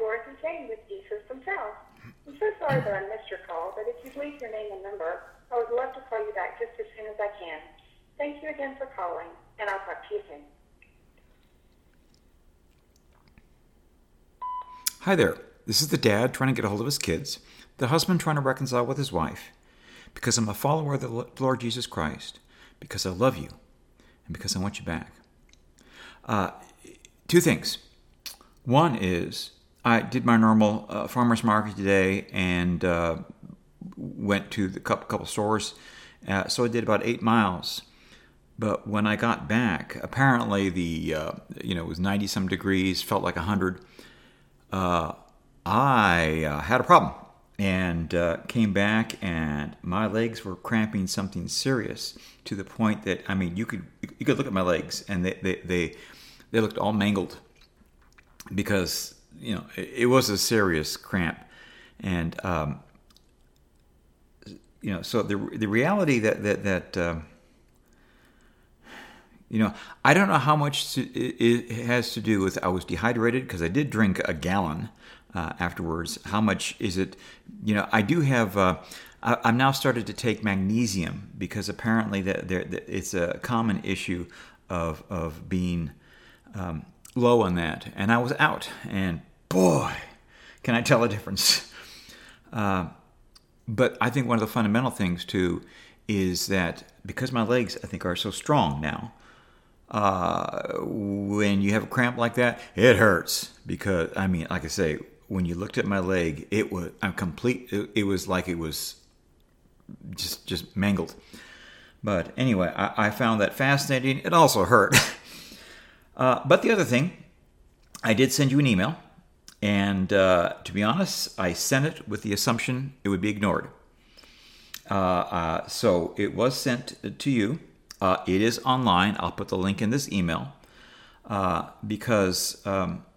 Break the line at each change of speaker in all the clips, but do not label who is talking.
Dorothy Jane with Jesus themselves. I'm so sorry that I missed your call, but if you'd leave your name and number, I would love to call you back just as soon as I can. Thank you again for calling, and I'll talk to you soon.
Hi there. This is the dad trying to get a hold of his kids, the husband trying to reconcile with his wife, because I'm a follower of the Lord Jesus Christ, because I love you, and because I want you back. Two things. One is I did my normal farmer's market today and went to the couple stores. So I did about 8 miles. But when I got back, apparently it was 90 some degrees, felt like 100. I had a problem and came back, and my legs were cramping something serious to the point that you could look at my legs and they looked all mangled because it was a serious cramp, and so the reality that I don't know how much it has to do with I was dehydrated because I did drink a gallon afterwards. How much is it? I do have. I'm now started to take magnesium because apparently it's a common issue of being low on that. And I was out, and boy, can I tell a difference. But I think one of the fundamental things too is that because my legs I think are so strong now. When you have a cramp like that, it hurts because like I say, when you looked at my leg, it was It was like it was just mangled. But anyway, I found that fascinating. It also hurt. But the other thing, I did send you an email, and to be honest, I sent it with the assumption it would be ignored. So it was sent to you. It is online. I'll put the link in this email because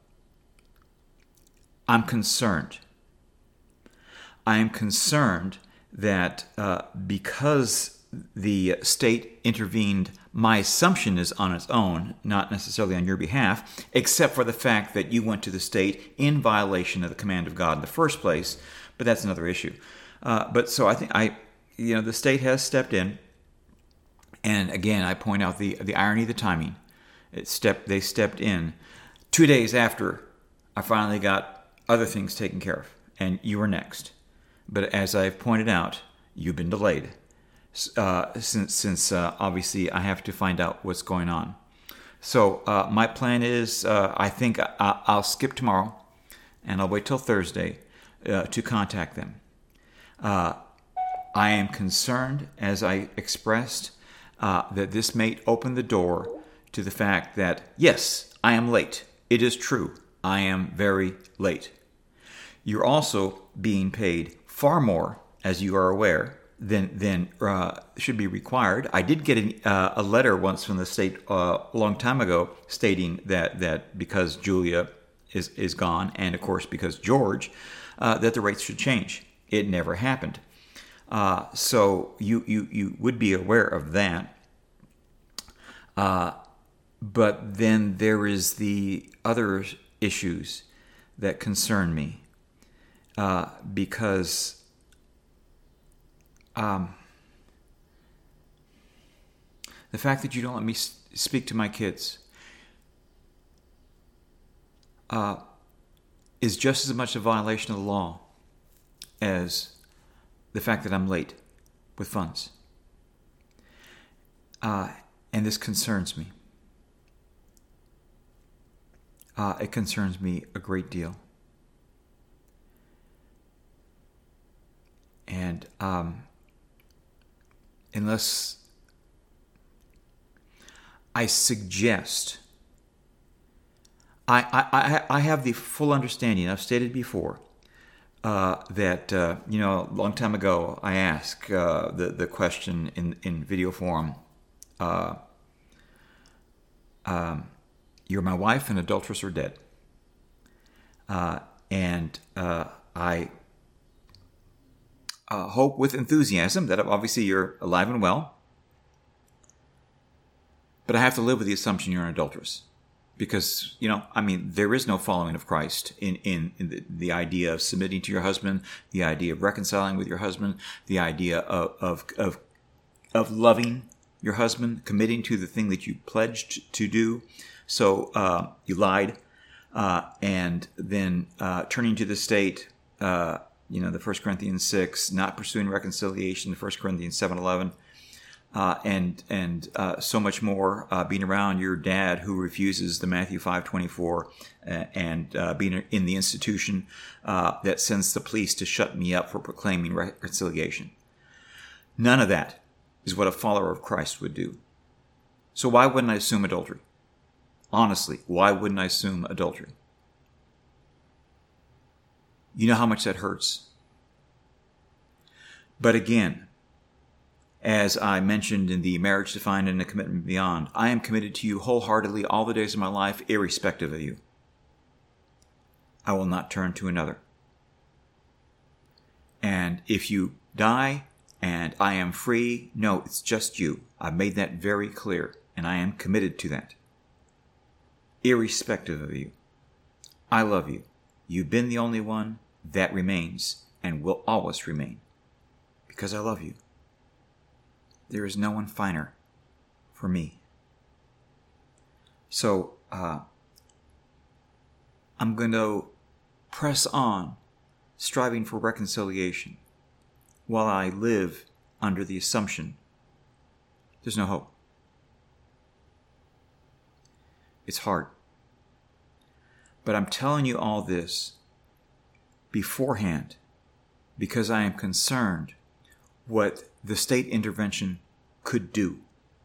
I'm concerned. I am concerned that because the state intervened, my assumption is on its own, not necessarily on your behalf, except for the fact that you went to the state in violation of the command of God in the first place. But that's another issue. But so I think the state has stepped in. And again, I point out the irony of the timing. They stepped in 2 days after I finally got other things taken care of, and you were next. But as I've pointed out, you've been delayed since obviously I have to find out what's going on. So my plan is I think I'll skip tomorrow, and I'll wait till Thursday to contact them. I am concerned, as I expressed, that this may open the door to the fact that, yes, I am late. It is true. I am very late. You're also being paid far more, as you are aware, than should be required. I did get a letter once from the state a long time ago stating that because Julia is gone, and of course because George, that the rates should change. It never happened. So you would be aware of that. But then there is the other issues that concern me. Because the fact that you don't let me speak to my kids is just as much a violation of the law as the fact that I'm late with funds. And this concerns me. It concerns me a great deal. And unless I suggest, I have the full understanding, I've stated before, that, a long time ago I asked the question in video form, you're my wife and adulteress or dead. And I hope with enthusiasm that obviously you're alive and well. But I have to live with the assumption you're an adulteress. Because, there is no following of Christ in the idea of submitting to your husband, the idea of reconciling with your husband, the idea of loving your husband, committing to the thing that you pledged to do. So you lied, and then turning to the state, the 1 Corinthians 6, not pursuing reconciliation, the 1 Corinthians 7:11. And so much more, being around your dad who refuses the Matthew 5:24, and being in the institution that sends the police to shut me up for proclaiming reconciliation. None of that is what a follower of Christ would do. So why wouldn't I assume adultery? Honestly, why wouldn't I assume adultery? You know how much that hurts. But again, as I mentioned in the Marriage Defined and the Commitment Beyond, I am committed to you wholeheartedly all the days of my life, irrespective of you. I will not turn to another. And if you die and I am free, no, it's just you. I've made that very clear, and I am committed to that. Irrespective of you. I love you. You've been the only one that remains and will always remain. Because I love you. There is no one finer for me. So, I'm going to press on, striving for reconciliation, while I live under the assumption there's no hope. It's hard. But I'm telling you all this beforehand because I am concerned what the state intervention could do.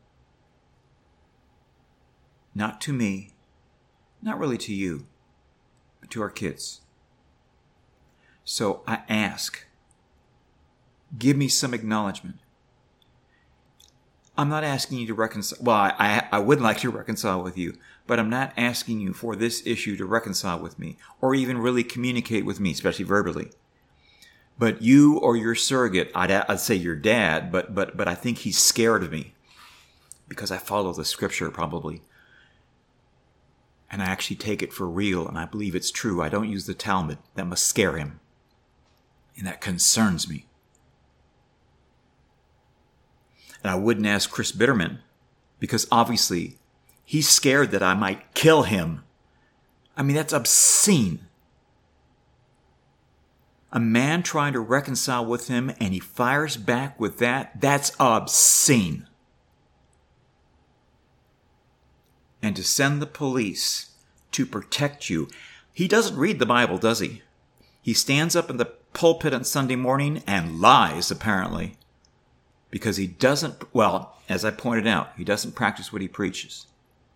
Not to me, not really to you, but to our kids. So I ask, give me some acknowledgement. I'm not asking you to reconcile. Well, I would like to reconcile with you, but I'm not asking you for this issue to reconcile with me or even really communicate with me, especially verbally. But you or your surrogate, I'd say your dad, but I think he's scared of me because I follow the scripture probably. And I actually take it for real and I believe it's true. I don't use the Talmud. That must scare him. And that concerns me. And I wouldn't ask Chris Bitterman because obviously he's scared that I might kill him. I mean, that's obscene. A man trying to reconcile with him and he fires back with that's obscene. And to send the police to protect you. He doesn't read the Bible, does he? He stands up in the pulpit on Sunday morning and lies, apparently. Because he doesn't, well, as I pointed out, he doesn't practice what he preaches.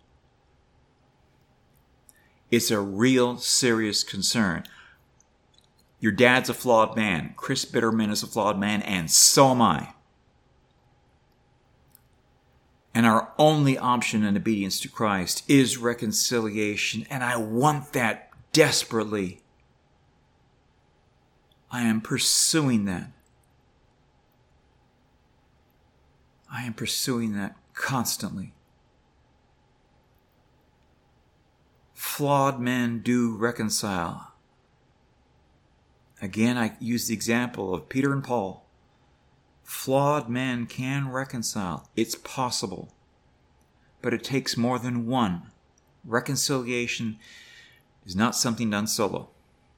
It's a real serious concern. Your dad's a flawed man. Chris Bitterman is a flawed man, and so am I. And our only option in obedience to Christ is reconciliation, and I want that desperately. I am pursuing that. I am pursuing that constantly. Flawed men do reconcile. Again, I use the example of Peter and Paul. Flawed men can reconcile. It's possible. But it takes more than one. Reconciliation is not something done solo.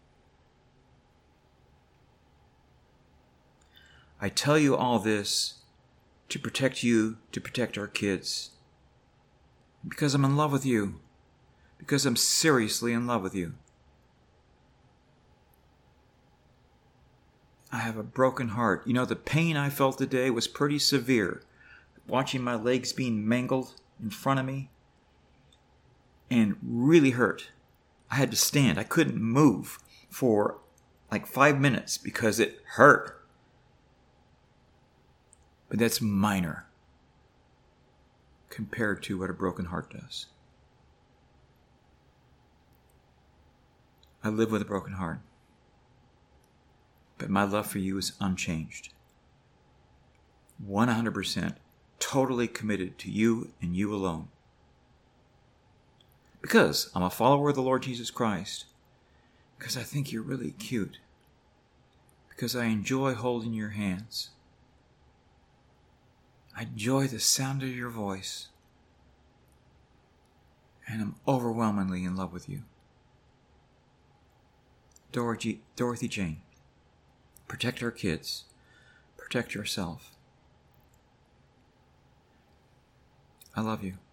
I tell you all this to protect you, to protect our kids. Because I'm in love with you. Because I'm seriously in love with you. I have a broken heart. You know, the pain I felt today was pretty severe. Watching my legs being mangled in front of me. And really hurt. I had to stand. I couldn't move for like 5 minutes because it hurt. But that's minor compared to what a broken heart does. I live with a broken heart. But my love for you is unchanged. 100% totally committed to you and you alone. Because I'm a follower of the Lord Jesus Christ. Because I think you're really cute. Because I enjoy holding your hands. I enjoy the sound of your voice. And I'm overwhelmingly in love with you. Dorothy Jane, protect our kids. Protect yourself. I love you.